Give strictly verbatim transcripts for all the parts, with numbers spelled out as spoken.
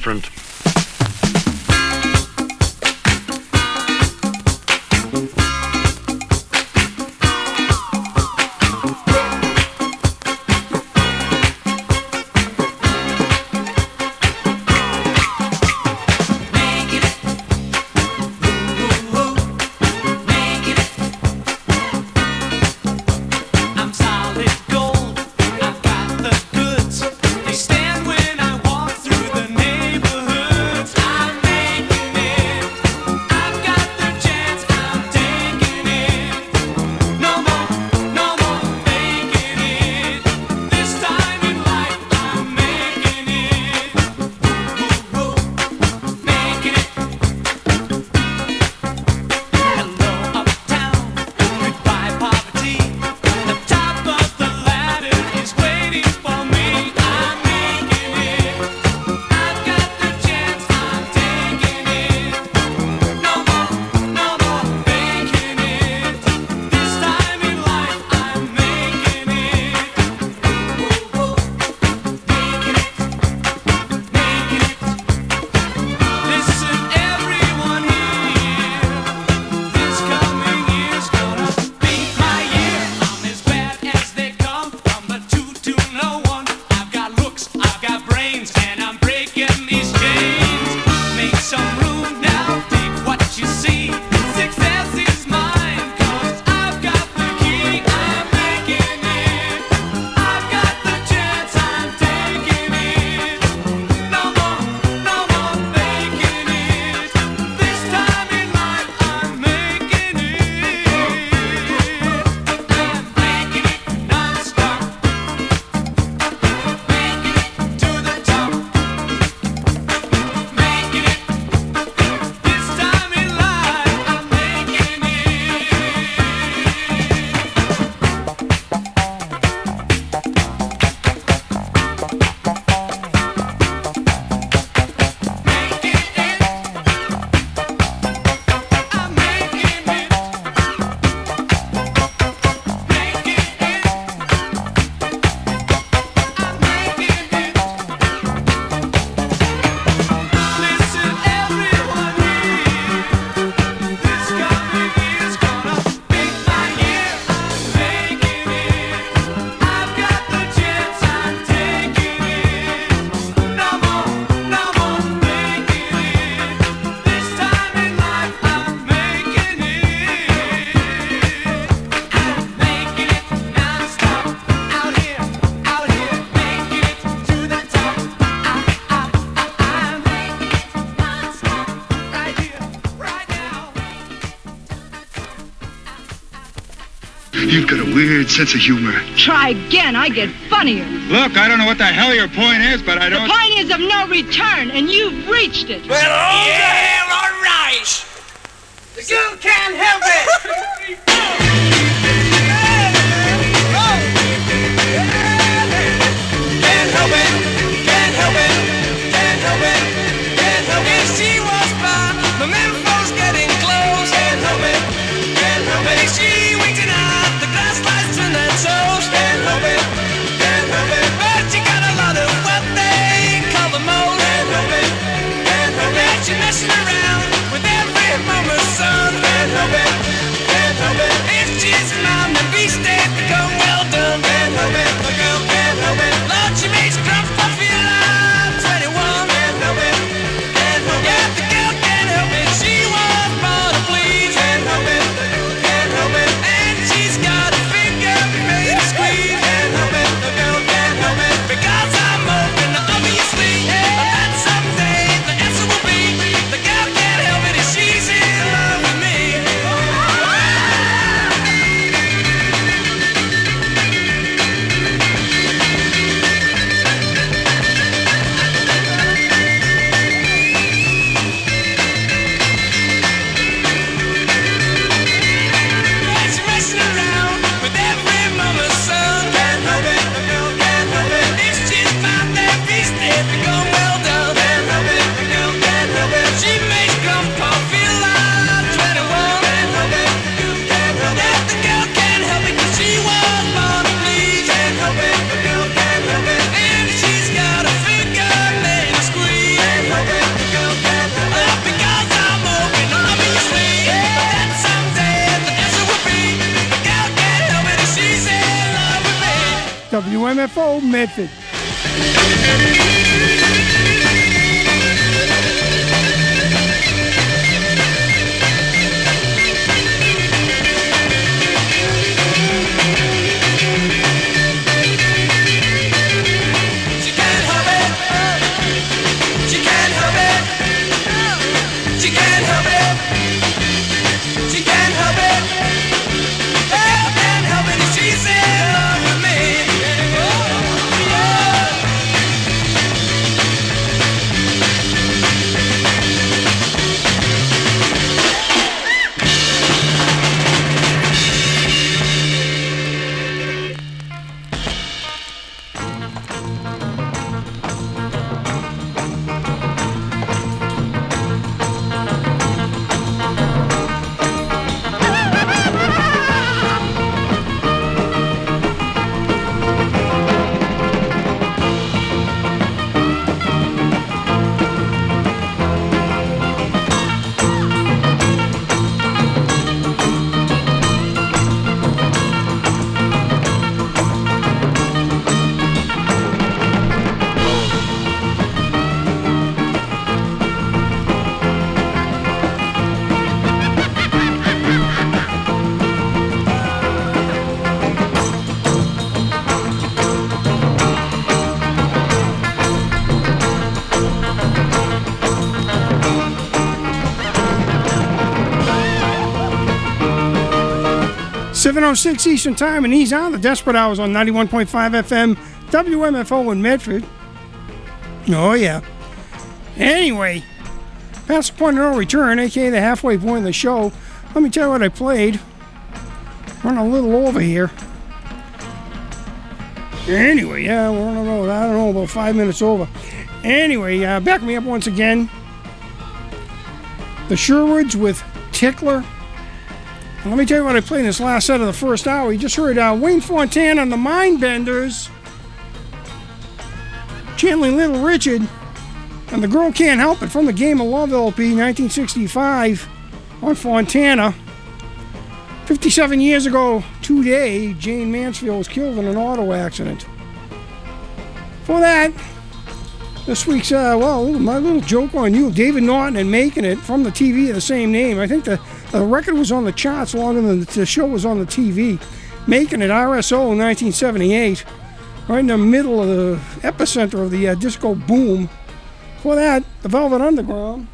different. You've got a weird sense of humor. Try again, I get funnier. Look, I don't know what the hell your point is, but I don't... The point is of no return, and you've reached it. Well, all yeah, all right. The girl can't help it. Can't help it, can't help it, can't help it, can't help it. If she was blind, the men folks getting close. Can't help it, can't help it. If she winked an eye, the glass lights in their toes. Can't help it, can't help it. But you got a lot of what they call the most. Can't help it, can't help it. You're messing around with every moment's sun. Can't help it, can't help it. F O Medford. seven oh six Eastern Time, and he's on the Desperate Hours on ninety-one point five F M, W M F O in Medford. Oh, yeah. Anyway, past the point of no return, a k a the halfway point of the show. Let me tell you what I played. Running a little over here. Anyway, yeah, we're on the road. I don't know, about five minutes over. Anyway, uh, back me up once again. The Sherwoods with Tickler. And let me tell you what I played in this last set of the first hour. You just heard uh, Wayne Fontana and the Mindbenders, channeling Little Richard, and The Girl Can't Help It from the Game of Love L P, nineteen sixty-five, on Fontana. fifty-seven years ago today, Jane Mansfield was killed in an auto accident. For that, this week's, uh, well, my little joke on you, David Norton and Making It from the T V of the same name. I think the, the record was on the charts longer than the show was on the T V. Making It, R S O, nineteen seventy-eight. Right in the middle of the epicenter of the uh, disco boom. For that, the Velvet Underground.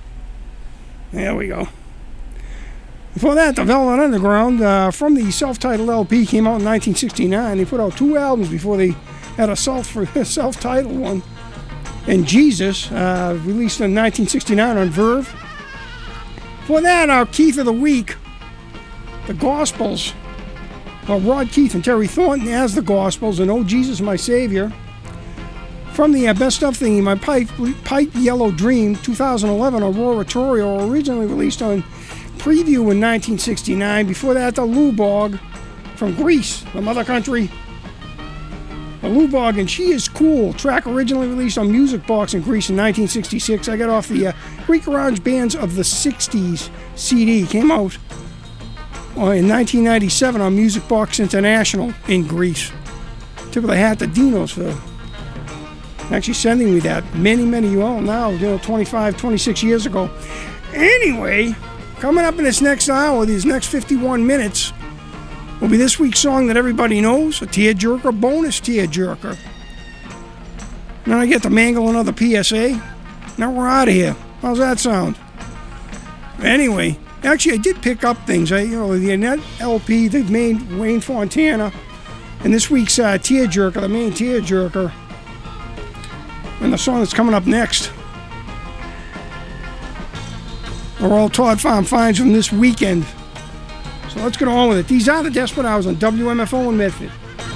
There we go. Before that, the Velvet Underground, uh, from the self-titled L P, came out in nineteen sixty-nine. They put out two albums before they had a self self-titled one. And Jesus, uh, released in nineteen sixty-nine on Verve. Before that, our Keith of the Week, the Gospels. Well, Rod Keith and Terry Thornton as the Gospels, and Oh Jesus My Savior. From the uh, Best Of Thingy, My Pipe, Pipe Yellow Dream, two thousand eleven, Aurora Torrio, originally released on Preview in nineteen sixty-nine. Before that, the Lubog from Greece, the mother country. The Lubog and She Is Cool, track originally released on Music Box in Greece in nineteen sixty-six. I got off the uh, Greek Garage Bands of the sixties C D. Came out uh, in nineteen ninety-seven on Music Box International in Greece. Tip of the hat to Dinos for actually sending me that many, many, well, now, you know, twenty-five, twenty-six years ago. Anyway, coming up in this next hour, these next fifty-one minutes, will be this week's song that everybody knows, a tearjerker, bonus tearjerker. Then I get to mangle another P S A. Now we're out of here. How's that sound? Anyway, actually I did pick up things. I, you know, the Annette L P, the main Wayne Fontana, and this week's uh, tearjerker, the main tearjerker, and the song that's coming up next are all Todd Farm finds from this weekend. So let's get on with it. These are the Desperate Hours on W M F O in Medford.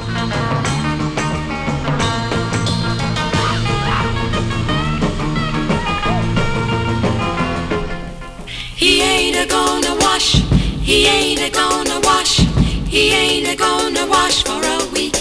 He ain't a gonna wash, he ain't a gonna wash, he ain't a gonna wash for a week.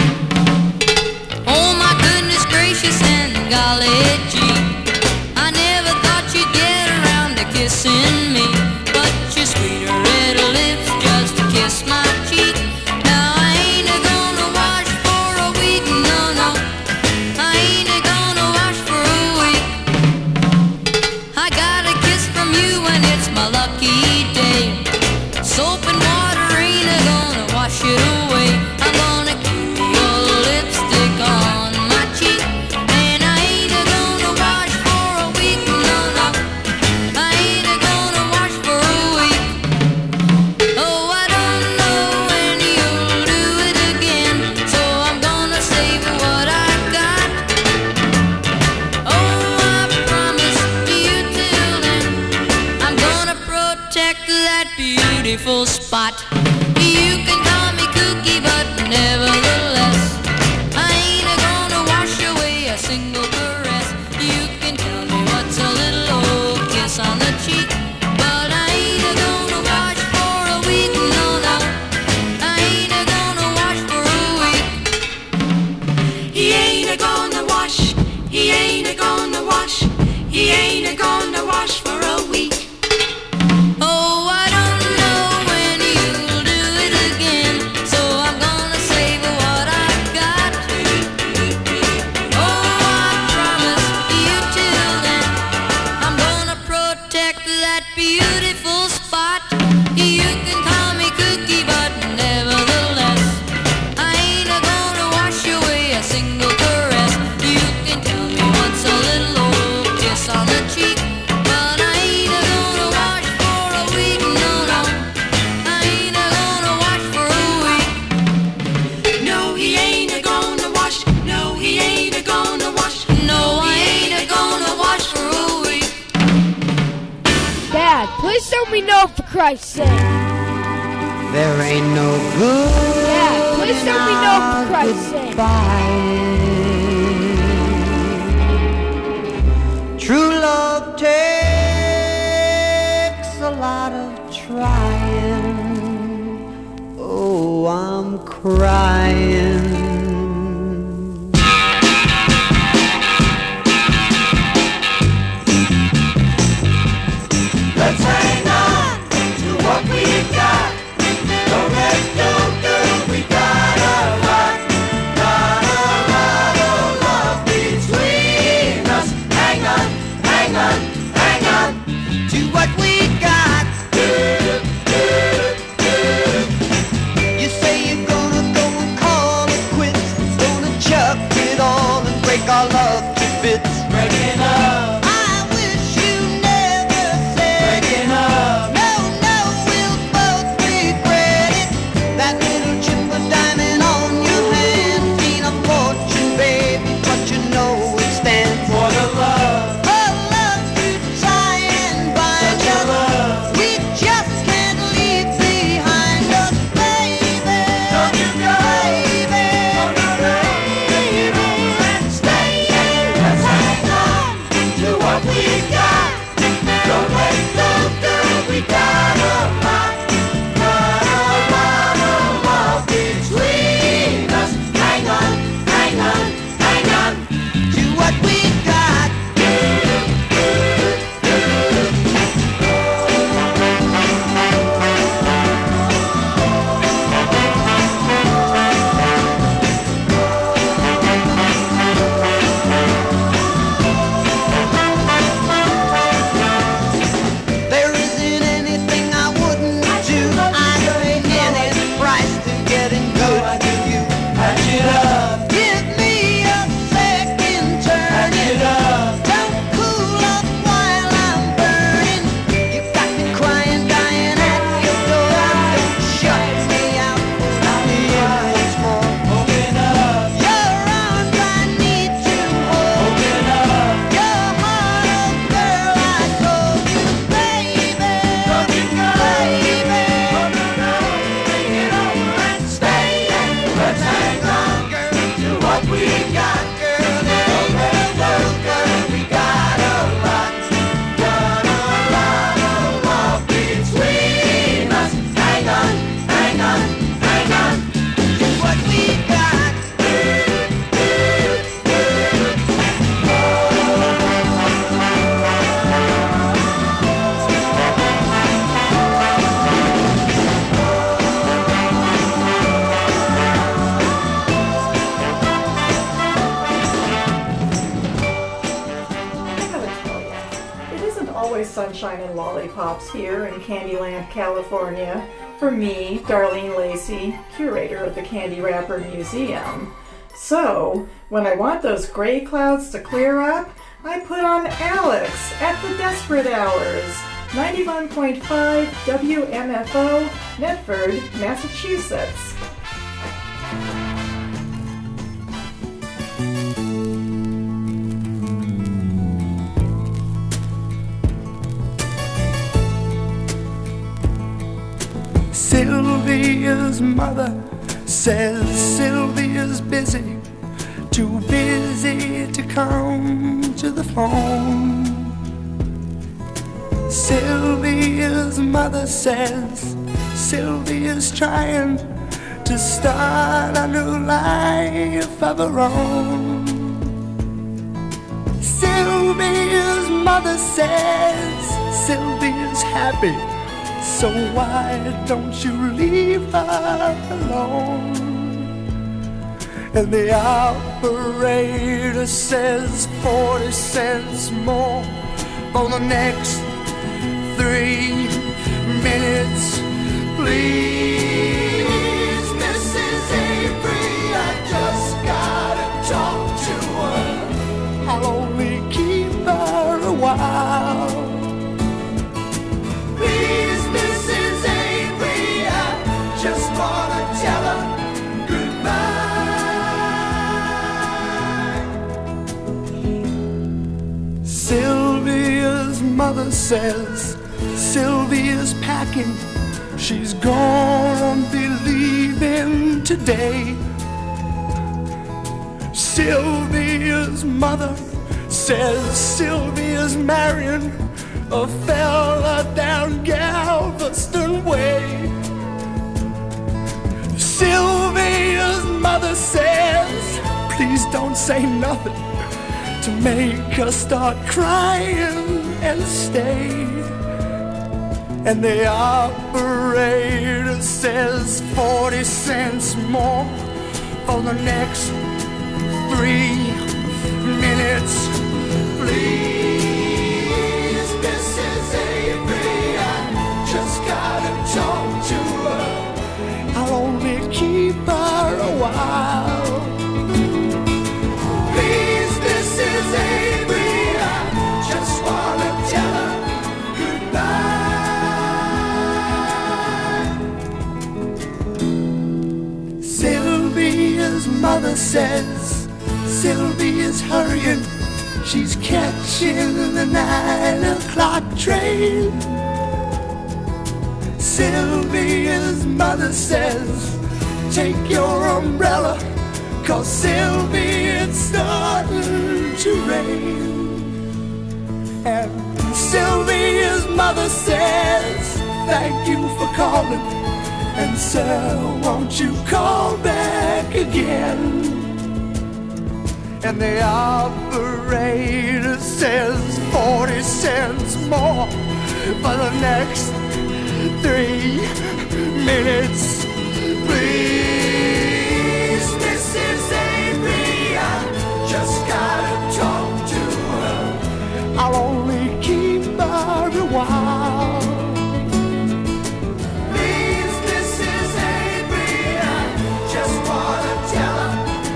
Oh my goodness gracious and golly gee, I never thought you'd get around to kissing me, but you're sweeter red lips just to kiss my cheek. Now I ain't a gonna wash for a week beautiful spot. You can call me kooky, but nevertheless, I ain't gonna wash away a single caress. You can tell me what's a little old kiss on the cheek, but I ain't gonna wash for a week, no, no. I ain't gonna wash for a week. He ain't gonna wash, he ain't gonna wash, he ain't gonna wash for a week. Oh, I don't know when you'll do it again, so I'm gonna save what I've got. Oh, I promise you till then, I'm gonna protect that beautiful spot. You can call me kooky, but nevertheless, I ain't gonna wash away a single caress. You can tell me what's a little old kiss on the cheek, but I ain't gonna wash for a week, no, no. I ain't gonna wash for a week. No, he ain't gonna wash, no, he ain't gonna wash, no, I ain't gonna wash for a week. Dad, please tell me no for Christ's sake. There ain't no good. Dad, please tell me no for Christ's sake. True love takes a lot of trying. Oh, I'm crying. Let's hang on to what we got. Don't let go, girl, we got a lot. Got a lot of love between us. Hang on, hang on, hang on To what we got. You say you're gonna go and call it quits, gonna chuck it all and break our love to bits. Breaking up, I wish you never said breaking up. no, no, we'll both regret it. That little chip of diamond on your hand ain't a fortune, baby, but you know it stands For the love, for love to try and bind such a us. love. We just can't leave behind us, baby. Don't you go, baby, don't you go, baby, and stay here. Let's hang on to what we got. Don't let go, girl, we got a lot. Got a lot of love between us. Hang on, hang on, hang on. to what we got. There isn't anything I wouldn't do. I'd pay any price to getting good to you. Patch it up, Give me a second patch it turning. up. Don't cool up while I'm burning. You got me crying, dying at your door. Don't shut me out. Let me in once more. Open up, Your arms I need to hold. open up. Your heart, oh girl, I told you, baby. Don't you go, Baby. oh no, no. Bring it over and stay. Let's hang on, girl, to what we got. Girl, Don't let go, girl, we got a lot. Got a lot of love between us. Hang on, hang on, hang on. to what we got. I gotta tell ya, it isn't always sunshine and lollipops here in Candyland, California. For me, Darlene Lacey, curator of the Candy Wrapper Museum. So, when I want those gray clouds to clear up, I put on Alex at the Desperate Hours, ninety-one point five W M F O, Medford, Massachusetts. Sylvia's mother says Sylvia's busy, too busy to come to the phone. Sylvia's mother says Sylvia's trying to start a new life of her own. Sylvia's mother says Sylvia's happy, so why don't you leave her alone? And the operator says forty cents more for the next three minutes, please. Missus Avery, I just gotta talk to her. I'll only keep her a while. Please, Missus Avery, I just wanna tell her goodbye. Sylvia's mother says Sylvia's packing, she's gonna be leaving today. Sylvia's mother says Sylvia's marrying a fella down Galveston Way. Sylvia's mother says, please don't say nothing to make her start crying and stay. And the operator says forty cents more for the next three minutes, please. Missus Avery, I just gotta talk to her. I'll only keep her a while. Please, Missus Avery, I just wanna tell her goodbye. Sylvia's mother says Sylvia's hurrying, she's catching the nine o'clock train. Sylvia's mother says, take your umbrella, 'cause Sylvia, it's starting to rain. And Sylvia's mother says, thank you for calling, and sir, won't you call back again? And the operator says forty cents more for the next three minutes, please. Missus Avery, I just gotta talk to her. I'll only keep her a while. Please, Missus Avery, I just wanna tell her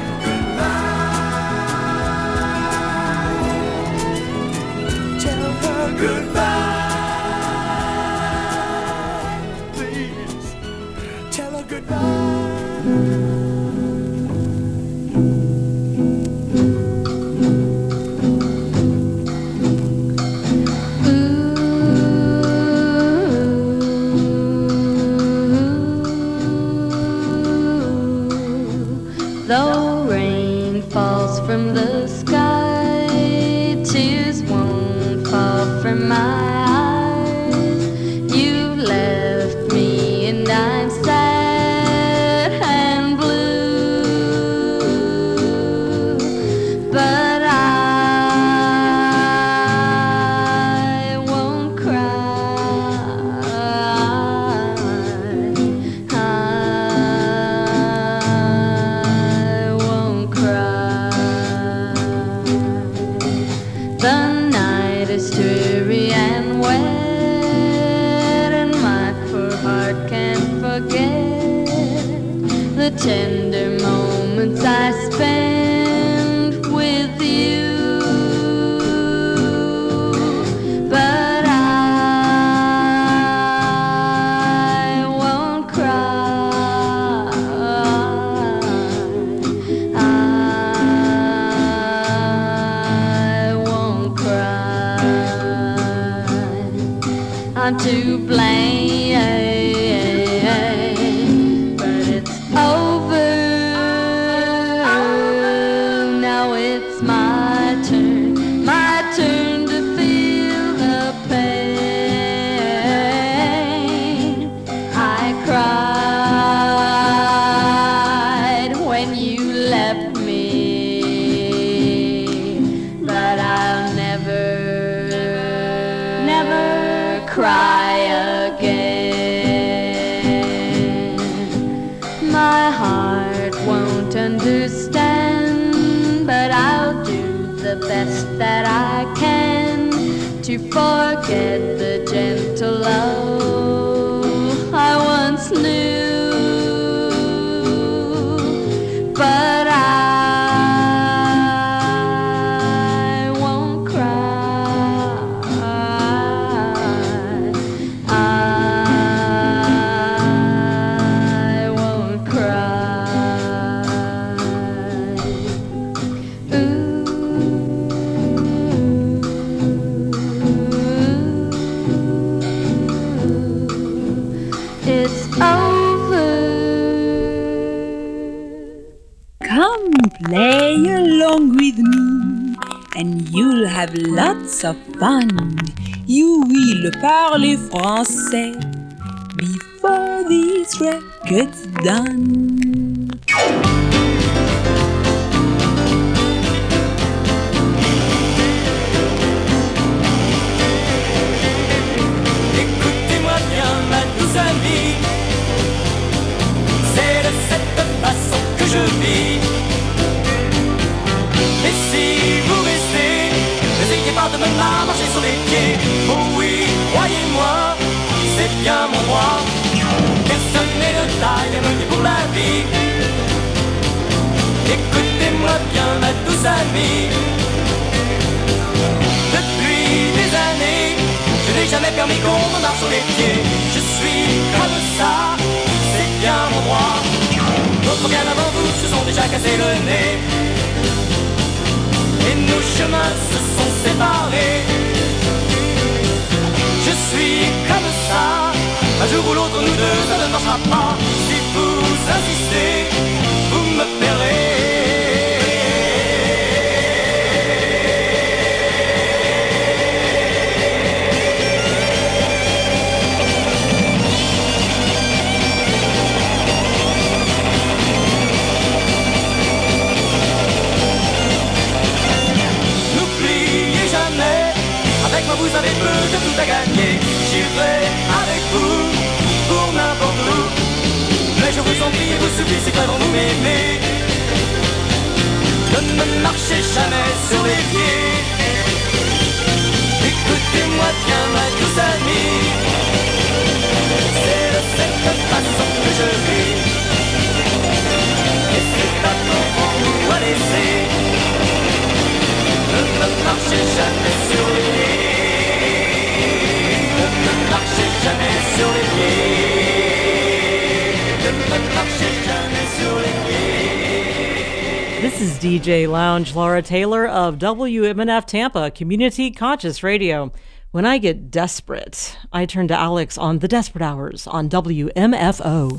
goodbye. Please tell her goodbye. Though rain falls from the sky, tears won't fall from my eyes. You left me and I'm sad and blue, but I won't cry. I won't cry. The night is dreary and wet, and my poor heart can't forget the tender moments I spent with you. But I won't cry. I won't cry. I'm to blame cry again. My heart won't understand, but I'll do the best that I can to forget the gentle love I once knew. But I won't cry. I won't cry. Ooh. It's over. Come play along with me, and you'll have lots of fun. You will parler français before this record's done. Écoutez-moi bien, ma douce amie, c'est de cette façon que je vis. Et si vous restez, n'essayez pas de me marcher sur les pieds. Oh oui, croyez-moi, c'est bien mon droit. Personne n'est de taille à me dire pour la vie. Écoutez-moi bien, ma douce amie, depuis des années, je n'ai jamais permis qu'on me marche sur les pieds. Je suis comme ça, c'est bien mon droit. D'autres bien avant vous se sont déjà cassés le nez, et nos chemins se sont séparés. Je suis comme ça, un jour ou l'autre nous deux ça ne marchera pas. Si vous insistez, vous me paierez. Avec moi vous avez peu de tout à gagner. J'irai avec vous pour n'importe où. Mais je vous en prie, il vous suffit si vraiment vous m'aimez de ne marchez jamais sur les pieds. Écoutez-moi bien, ma douce amie, c'est de cette façon que je vis. Et c'est pas qu'on vous a laissé. Ne me marchez jamais sur les pieds. Ne me marchez jamais sur les pieds. Ne me marchez jamais sur les pieds. This is D J Lounge Laura Taylor of W M N F Tampa, Community Conscious Radio. When I get desperate, I turn to Alex on The Desperate Hours on W M F O.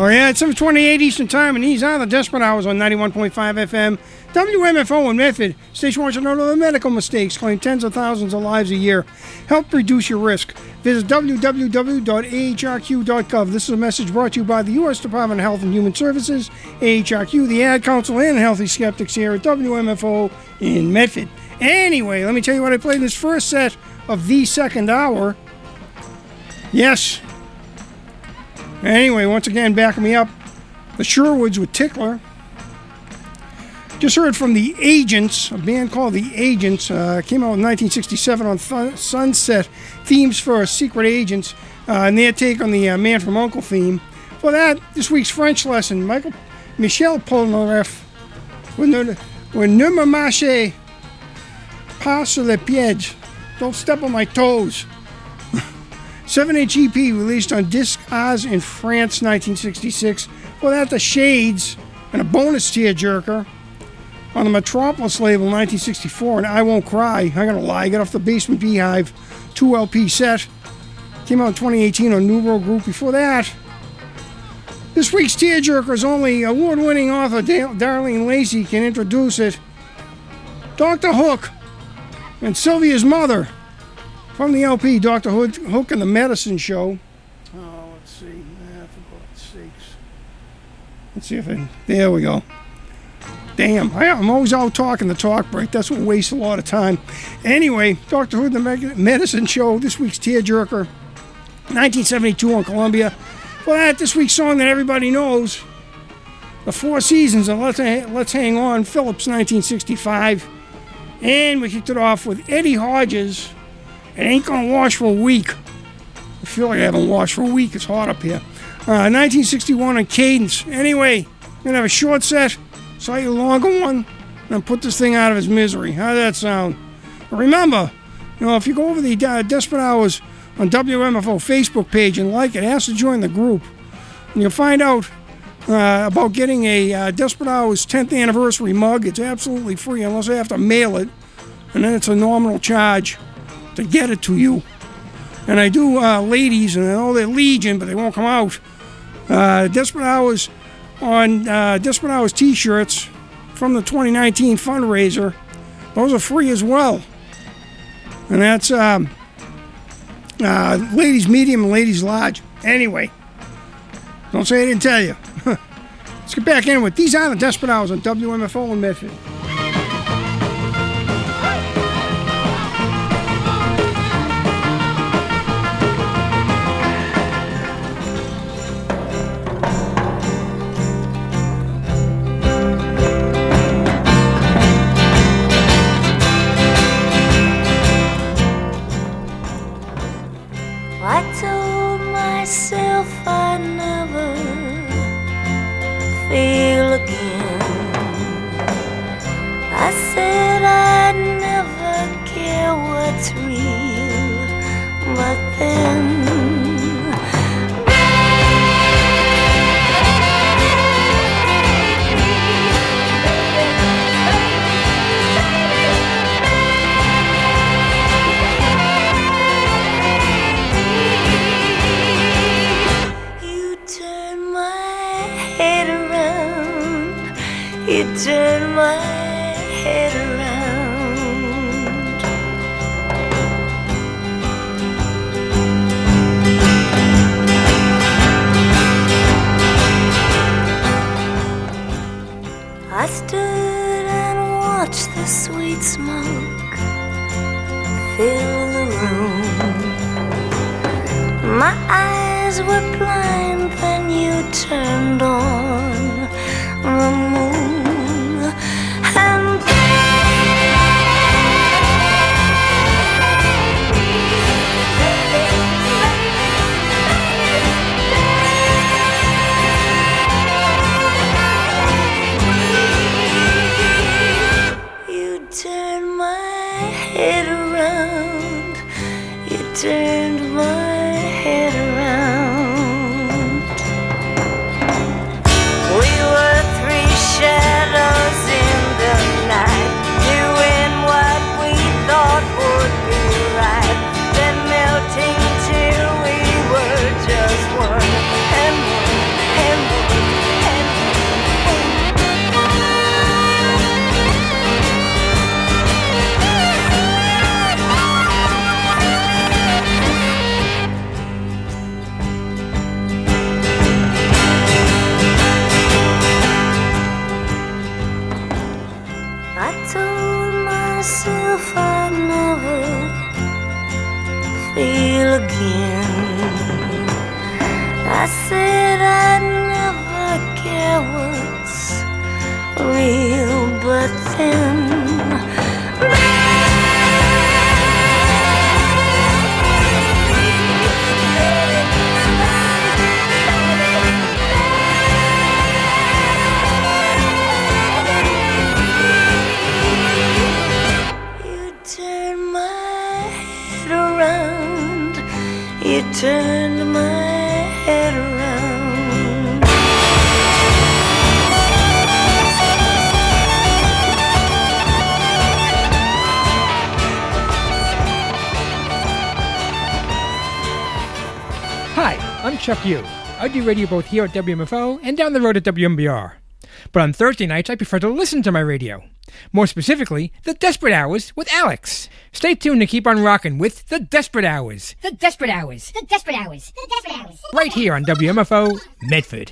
Oh, yeah, it's seven twenty-eight Eastern Time, and these are the Desperate Hours on ninety-one point five F M. W M F O in Medford. Station wants you to know the medical mistakes claim tens of thousands of lives a year. Help reduce your risk. Visit w w w dot a h r q dot gov. This is a message brought to you by the U S Department of Health and Human Services, A H R Q, the Ad Council, and Healthy Skeptics here at W M F O in Medford. Anyway, let me tell you what I played in this first set of the second hour. Yes. Anyway, once again, backing me up, the Sherwoods with Tickler. Just heard from the Agents, a band called the Agents. Uh, came out in nineteen sixty-seven on Th- Sunset, Themes for Secret Agents, uh, and their take on the uh, Man from U N C L E theme. For that, this week's French lesson, Michael Michel Polnareff, with ne, with ne me marchez pas sur les pieds. Don't step on my toes. seven inch E P released on Disc Oz in France, nineteen sixty-six. For that, the Shades, and a bonus tearjerker on the Metropolis label, nineteen sixty-four, and I Won't Cry. I'm gonna lie, get off the Basement Beehive two L P set. Came out in twenty eighteen on New World Group. Before that, this week's tearjerker is only award-winning author Dar- Darlene Lacey can introduce it. Doctor Hook and Sylvia's Mother from the L P, Doctor Hook, Hook and the Medicine Show. Oh, let's see. Ah, for God's sakes. Let's see if I... There we go. Damn, I, I'm always out talking the talk break. That's what wastes a lot of time. Anyway, Doctor Who, the Medicine Show, this week's tearjerker, nineteen seventy-two on Columbia. Well, that this week's song that everybody knows, The Four Seasons, and Let's, Let's Hang On, Phillips, nineteen sixty-five. And we kicked it off with Eddie Hodges, It Ain't Gonna Wash for a Week. I feel like I haven't washed for a week. It's hot up here. Uh, nineteen sixty-one on Cadence. Anyway, I'm going to have a short set. Slightly longer one, and put this thing out of its misery. How does that sound? But remember, you know, if you go over the uh, Desperate Hours on W M F O Facebook page and like it, ask to join the group, and you'll find out uh, about getting a uh, Desperate Hours tenth anniversary mug. It's absolutely free unless I have to mail it, and then it's a nominal charge to get it to you. And I do uh, ladies, and I know they're legion, but they won't come out. Uh, Desperate Hours on uh, Desperate Hours t-shirts from the twenty nineteen fundraiser. Those are free as well. And that's um, uh, ladies medium and ladies large. Anyway, don't say I didn't tell you. Let's get back in with These Are the Desperate Hours on W M F O in Medford. I told myself I'd never feel again. I said I'd never care what's real, but then you turn my head around. I stood and watched the sweet smoke fill the room. My eyes were blind, then you turned on the moon. And you turned my head around. You turned my head around. We were three shadows in the night, doing what we thought would be right, then melting till we were just one, and one, and one. real again. I said I'd never care what's real, but then you turned my head around. Hi, I'm Chuck Yu. I do radio both here at W M F O and down the road at W M B R. But on Thursday nights, I prefer to listen to my radio. More specifically, The Desperate Hours with Alex. Stay tuned to keep on rocking with The Desperate Hours. The Desperate Hours. The Desperate Hours. The Desperate Hours. Right here on W M F O Medford.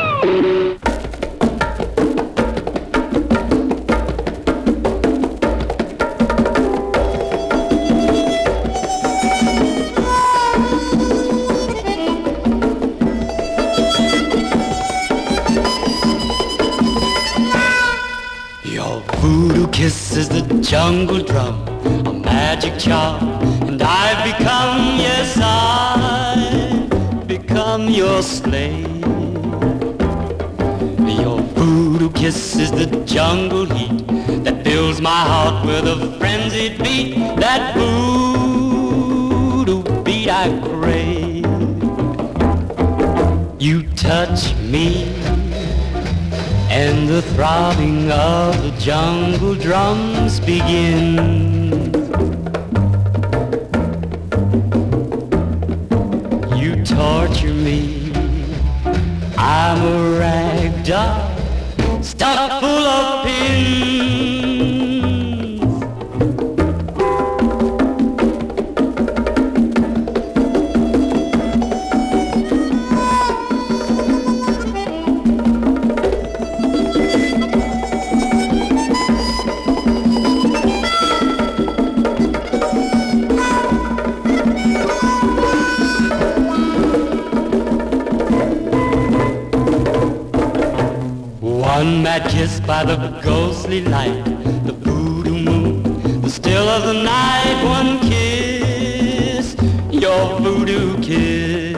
Voodoo kiss is the jungle drum, a magic charm, and I've become, yes, I've become your slave. Your voodoo kiss is the jungle heat that fills my heart with a frenzied beat, that voodoo beat I crave. You touch me and the throbbing of the jungle drums begin. You torture me, I'm a rag doll, stuck full of pins. One mad kiss by the ghostly light, the voodoo moon, the still of the night. One kiss, your voodoo kiss.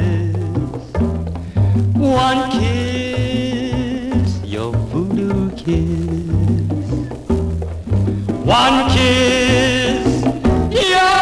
One kiss, your voodoo kiss. One kiss, your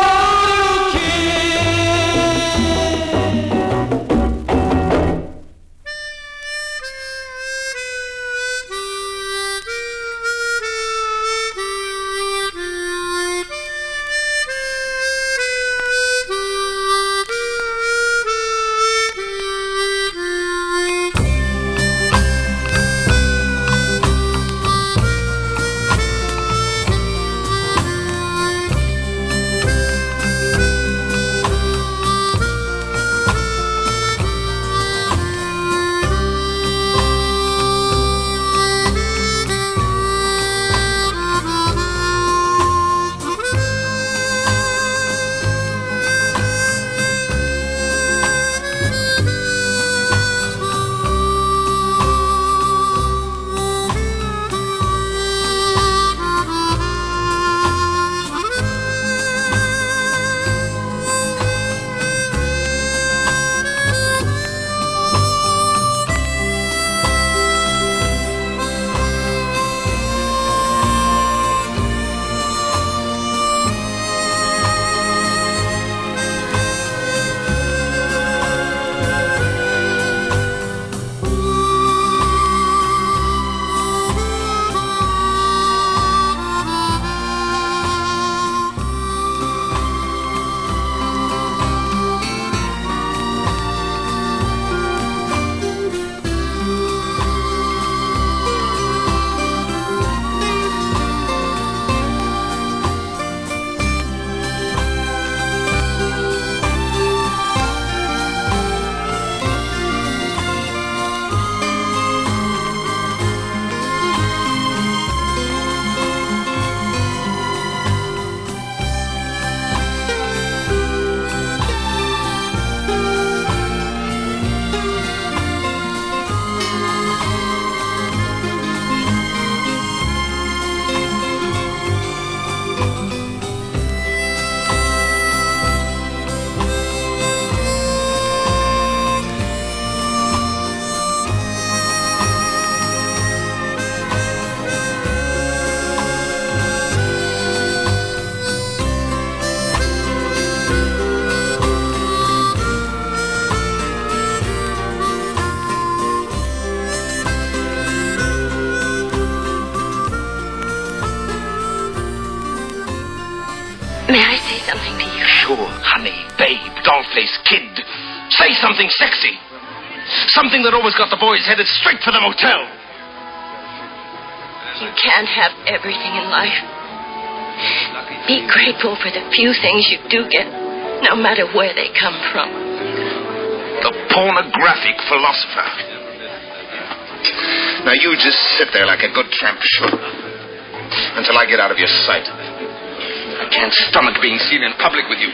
doll-faced kid. Say something sexy. Something that always got the boys headed straight for the motel. You can't have everything in life. Be grateful for the few things you do get, no matter where they come from. The pornographic philosopher. Now you just sit there like a good tramp should, until I get out of your sight. I can't stomach being seen in public with you.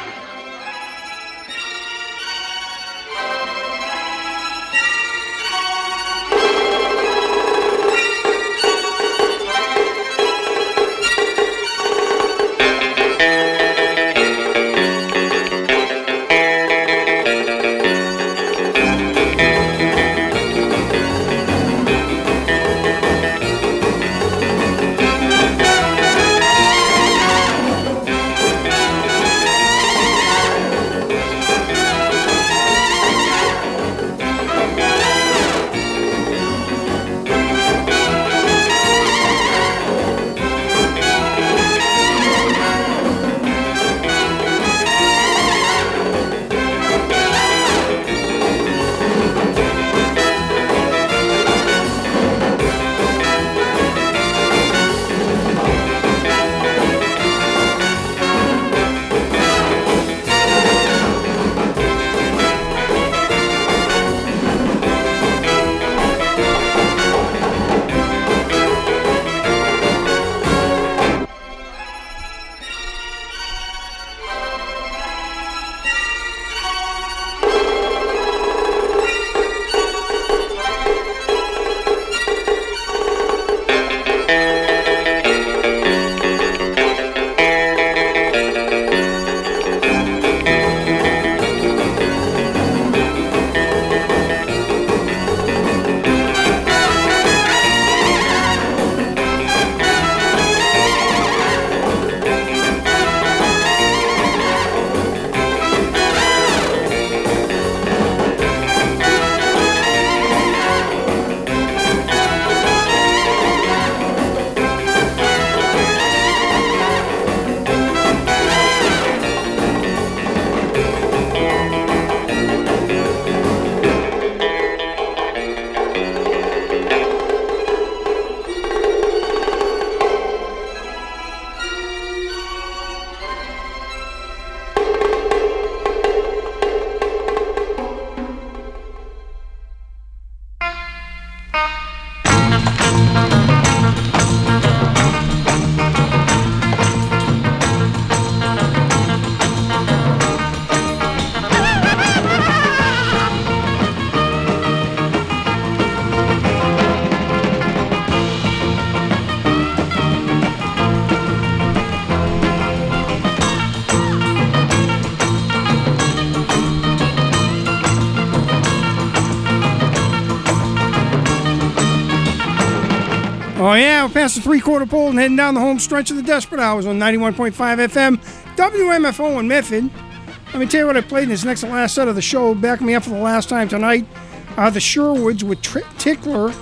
Oh, yeah, we're past the three-quarter pole and heading down the home stretch of the Desperate Hours on ninety-one point five F M, W M F O in Medford. Let me tell you what I played in this next to last set of the show. Back me up for the last time tonight. Uh, the Sherwoods with Tri- Tickler.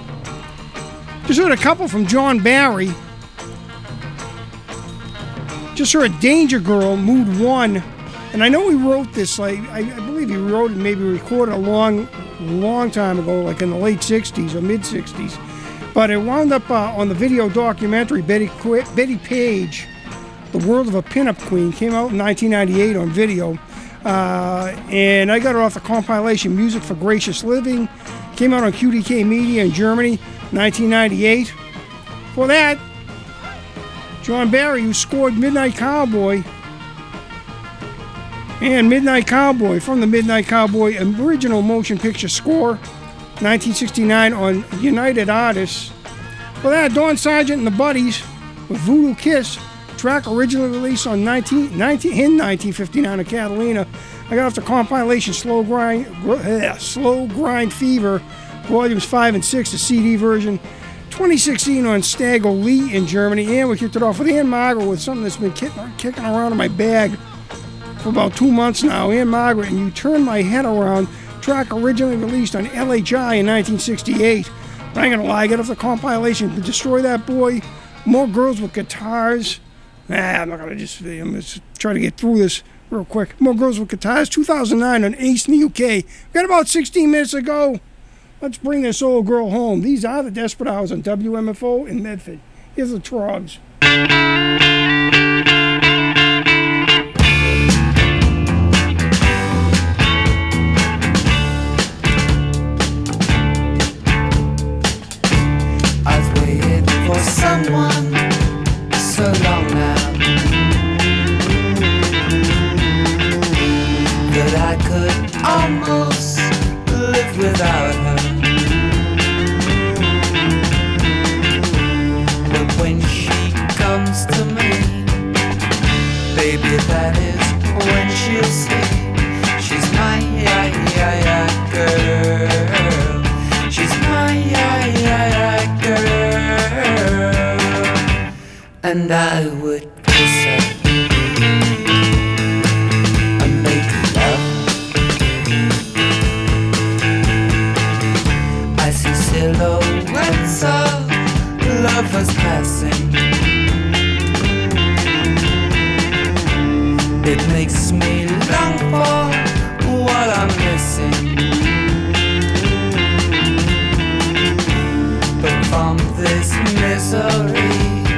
Just heard a couple from John Barry. Just heard Danger Girl, Mood One. And I know he wrote this, like, I, I believe he wrote it, maybe recorded a long, long time ago, like in the late sixties or mid-sixties. But it wound up uh, on the video documentary, Betty, Qu- Betty Page, The World of a Pinup Queen, came out in nineteen ninety-eight on video. Uh, and I got it off the compilation Music for Gracious Living. Came out on Q D K Media in Germany, nineteen ninety-eight. For that, John Barry, who scored Midnight Cowboy, and Midnight Cowboy from the Midnight Cowboy original motion picture score, nineteen sixty-nine on United Artists. For that, Dawn Sargent and the Buddies with Voodoo Kiss, track originally released on nineteen, nineteen, in nineteen fifty-nine of Catalina. I got off the compilation Slow Grind, uh, Slow Grind Fever, volumes five and six, the C D version. twenty sixteen on Stagger Lee in Germany. And we kicked it off with Ann Margaret with something that's been kick, kicking around in my bag for about two months now. Ann Margaret and You Turn My Head Around, track originally released on L H I in nineteen sixty-eight. But I ain't gonna lie, I got off the compilation Destroy That Boy, More Girls with Guitars. Nah, I'm not gonna just, I'm just trying to get through this real quick. More Girls with Guitars, two thousand nine on Ace in the U K. We got about sixteen minutes to go. Let's bring this old girl home. These are the Desperate Hours on W M F O in Medford. Here's the Trogs. I've waited for someone so long now that I could almost live without her. But when she comes to me, baby, that is when she'll see she's my yeah, yeah, yeah, girl. She's my yeah, yeah, yeah, girl. And I would kiss her and make love. I see silhouettes of lovers passing. It makes me long for what I'm missing. But from this misery,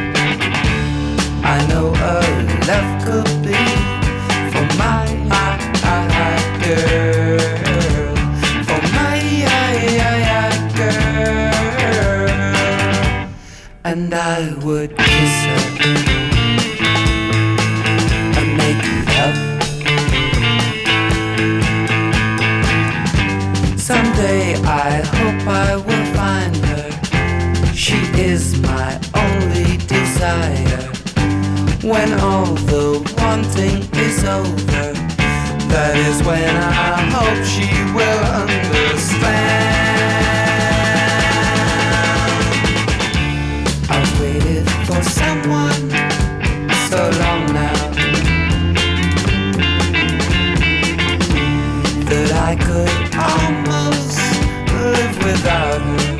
I know a love could be for my I, I, I girl, for my I, I, I girl. And I would kiss her and make love. Someday I hope I will find her. She is my only desire. When all the wanting is over, that is when I hope she will understand. I've waited for someone so long now that I could almost live without her.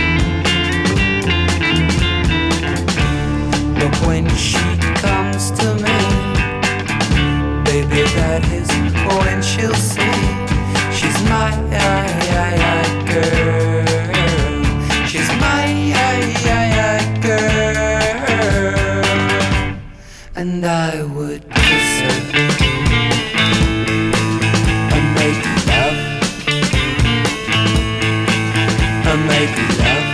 But when she comes to me, baby, that is when she'll see she's my I, I, I girl. She's my I, I, I girl. And I would kiss her and make love, and make love,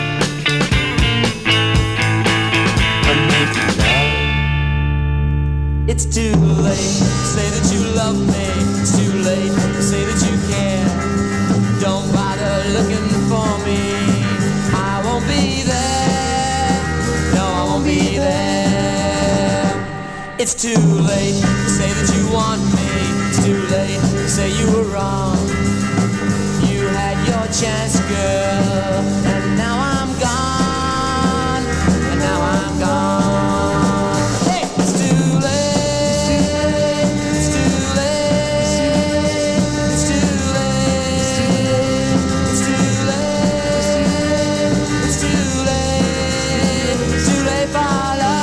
and make love. It's too late to say that you love me. It's too late to say that you care. Don't bother looking for me. I won't be there. No, I won't be there. It's too late to say that you want me. It's too late to say you were wrong. You had your chance, girl, and now I'm gone. And now I'm gone. Hey, it's too late. It's too late. It's too late. It's too late. It's too late. It's too late for love.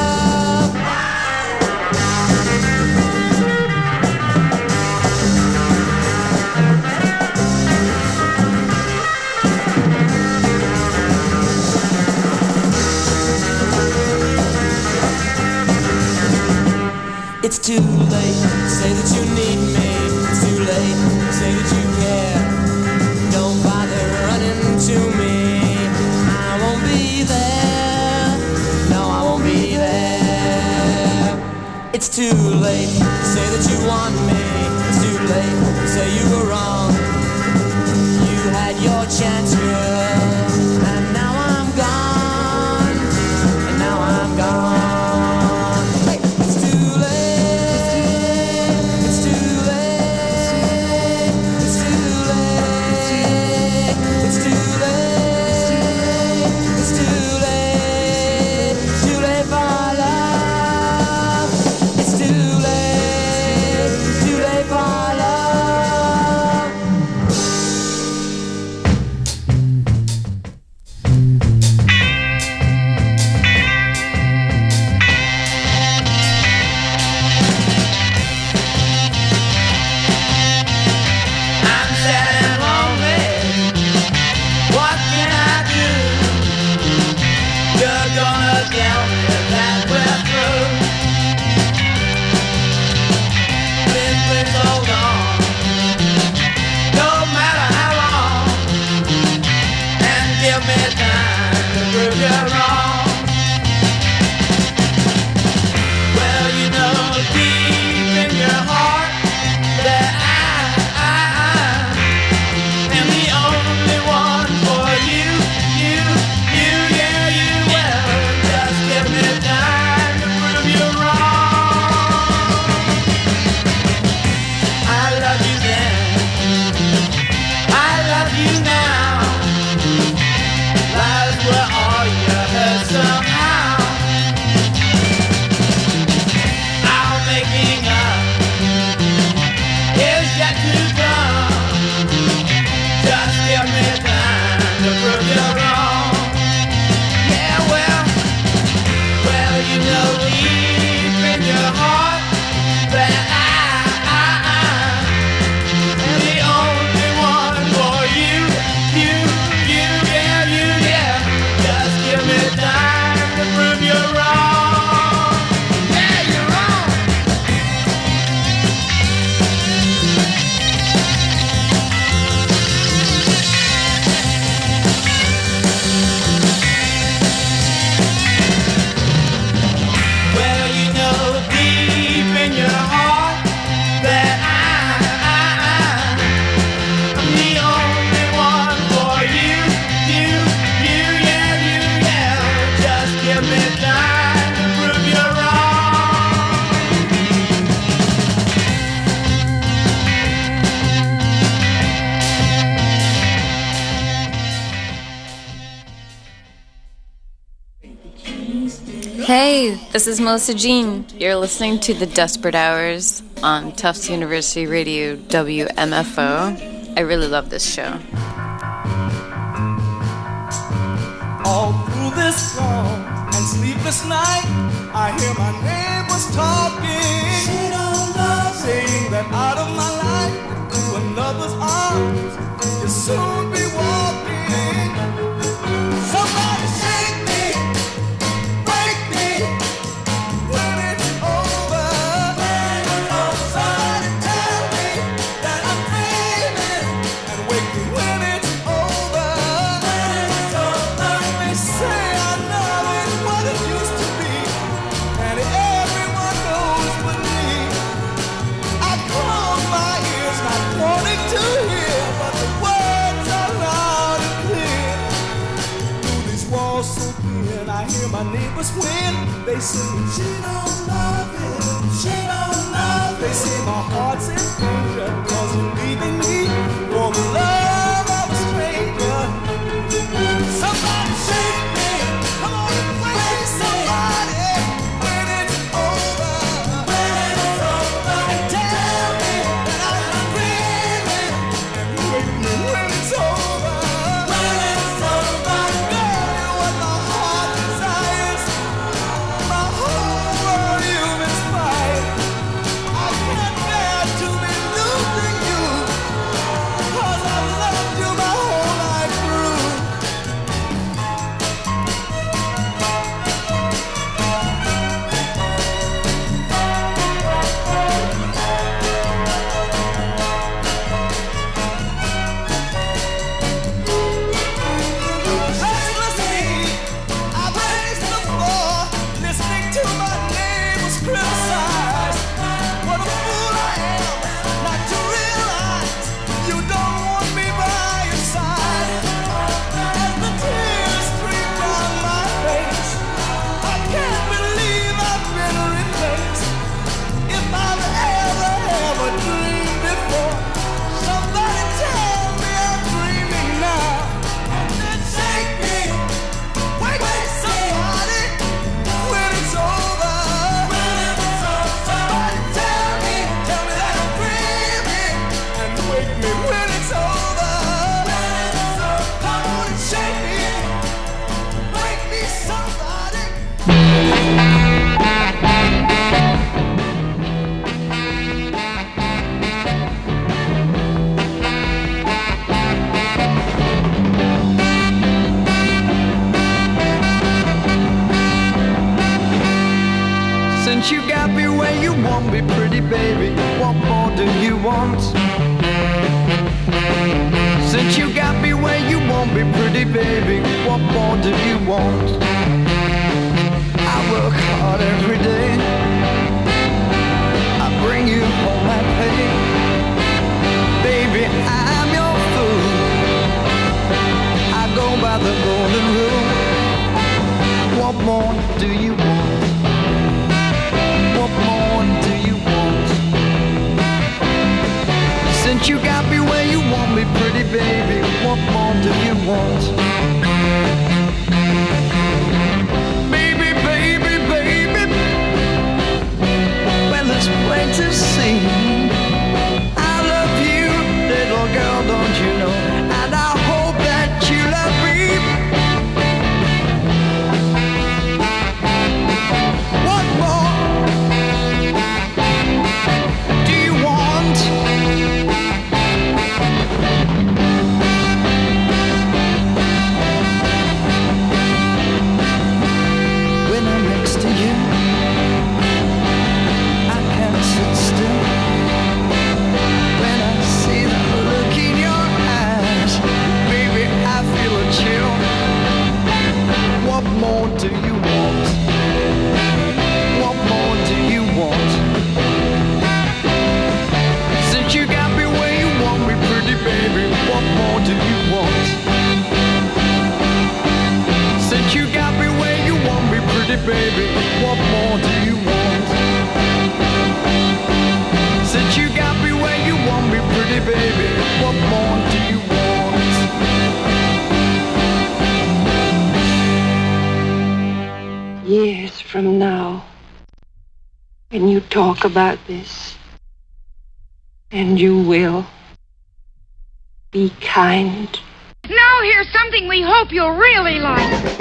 It's too late to say that you need me. It's too late to say that you care. Don't bother running to me. I won't be there. No, I won't be there. It's too late to say that you want me. It's too late to say you were wrong. You had your chance, girl, and now I'm gone. And now I'm gone. Hey, it's too late. Hey, this is Melissa Jean. You're listening to The Desperate Hours on Tufts University Radio W M F O. I really love this show. All through this long and sleepless night, I hear my neighbors talking. She don't love me. Saying that out of my life, to another's arms, you'll soon be walking. Somebody shake me, break me, when it's over. When it's over. Somebody tell me that I'm dreaming, and wake me when it's over. When it's over. They say I know it what it used to be, and everyone knows but me. I close my ears, not wanting to hear, but the words are loud and clear. Through these walls so thin, I hear my neighbors when they sing, she don't love him, she don't love him. They say my heart's in danger, cause you're leaving me for the love of a stranger. Somebody shake me, come on and wake somebody when it's over. When it's over. And tell me that I'm dreaming, and wake me when it's over. When it's over. Girl, what my heart desires, my whole world you've inspired. I can't bear to be losing you, cause I've loved you my whole life through. Restlessly, I paced the floor, listening to my neighbors criticize. What a fool I am not to realize you don't want me by your side. As the tears stream down my face, I can't believe I've been replaced. If I've ever, ever dreamed before, somebody tell me I'm dreaming now. And then shake me, wake me somebody when it's over. When it's over. Somebody tell me, tell me that I'm dreaming, and wake me when it's over. When it's over. Come on and shake me, wake me somebody. Since you got me where you want me, pretty baby, what more do you want? Since you got me where you want me, pretty baby, what more do you want? I work hard every day, I bring you home my pay. Baby, I'm your fool, I go by the golden rule. What more do you want? What more do you want? Since you got me where you want me, pretty baby, what more do you want? Baby, baby, baby, well, it's plain to see I love you, little girl, don't you know? And I hope that you love me. What more do you want? When I'm next to you, I can't sit still. When I see the look in your eyes, baby, I feel a chill. What more do you want? What more do you want? Since you got me where you want me, pretty baby, what more do you want? Since you got me where you want me, pretty baby, what more do you want? Since you got me where you want me, pretty baby, what more do you want? Years from from now, when you talk about this, and you will, be kind. Now here's something we hope you'll really like.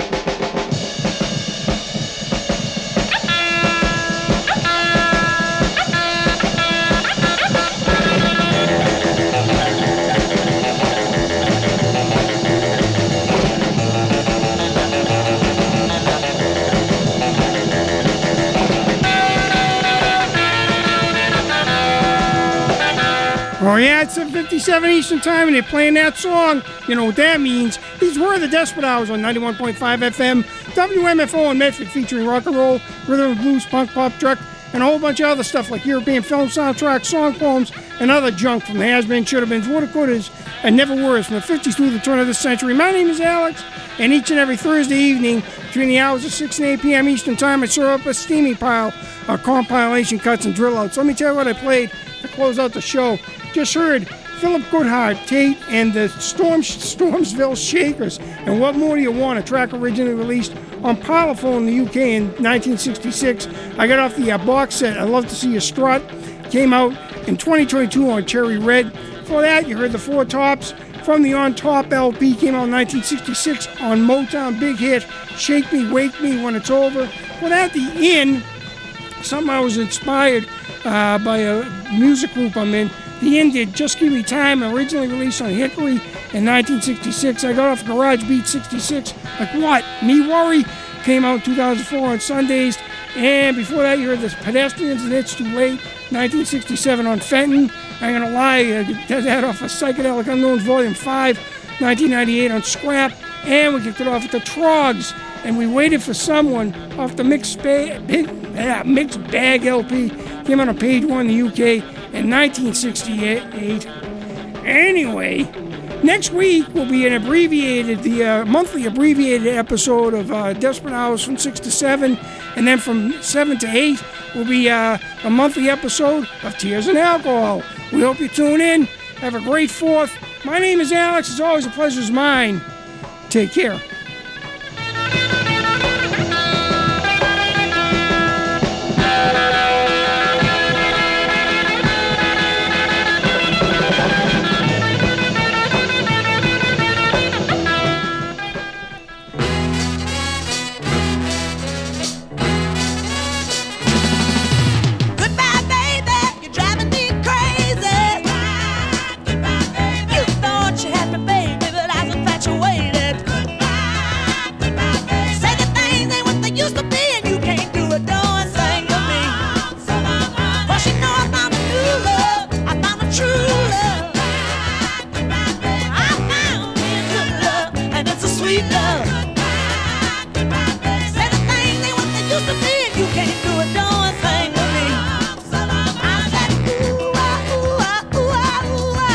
Oh yeah, it's seven fifty-seven Eastern Time, and they're playing that song. You know what that means. These were the Desperate Hours on ninety-one point five F M, W M F O in Medford, featuring rock and roll, rhythm and blues, punk, pop, truck, and a whole bunch of other stuff like European film soundtracks, song poems, and other junk from the has-been, should-have-beens, woulda-couldas, and never-weres from the fifties through the turn of this century. My name is Alex, and each and every Thursday evening, between the hours of six and eight p.m. Eastern Time, I serve up a steamy pile of compilation cuts and drill-outs. Let me tell you what I played to close out the show. Just heard Philip Goodhart, Tate, and the Storm, Stormsville Shakers. And What More Do You Want? A track originally released on Parlophone in the U K in nineteen sixty-six. I got off the uh, box set I Love to See You Strut. Came out in twenty twenty-two on Cherry Red. Before that, you heard the Four Tops from the On Top L P. Came out in nineteen sixty-six on Motown. Big hit, Shake Me, Wake Me When It's Over. Well, at the end, something I was inspired uh, by a music group I'm in. The End did Just Give Me Time, originally released on Hickory in nineteen sixty-six. I got off Garage Beat sixty-six. Like what? Me Worry came out in two thousand four on Sundays. And before that, you heard the Pedestrians and It's Too Late, nineteen sixty-seven on Fenton. I ain't gonna lie, I did that off of Psychedelic Unknowns Volume five, nineteen ninety-eight on Scrap. And we kicked it off with the Trogs. And we waited for someone off the Mixed, ba- big, yeah, Mixed Bag L P. Came out on Page One in the U K in nineteen sixty-eight. Anyway, next week will be an abbreviated, the uh, monthly abbreviated episode of uh, Desperate Hours from six to seven, and then from seven to eight will be uh, a monthly episode of Tears and Alcohol. We hope you tune in. Have a great fourth. My name is Alex. It's always a pleasure's mine. Take care.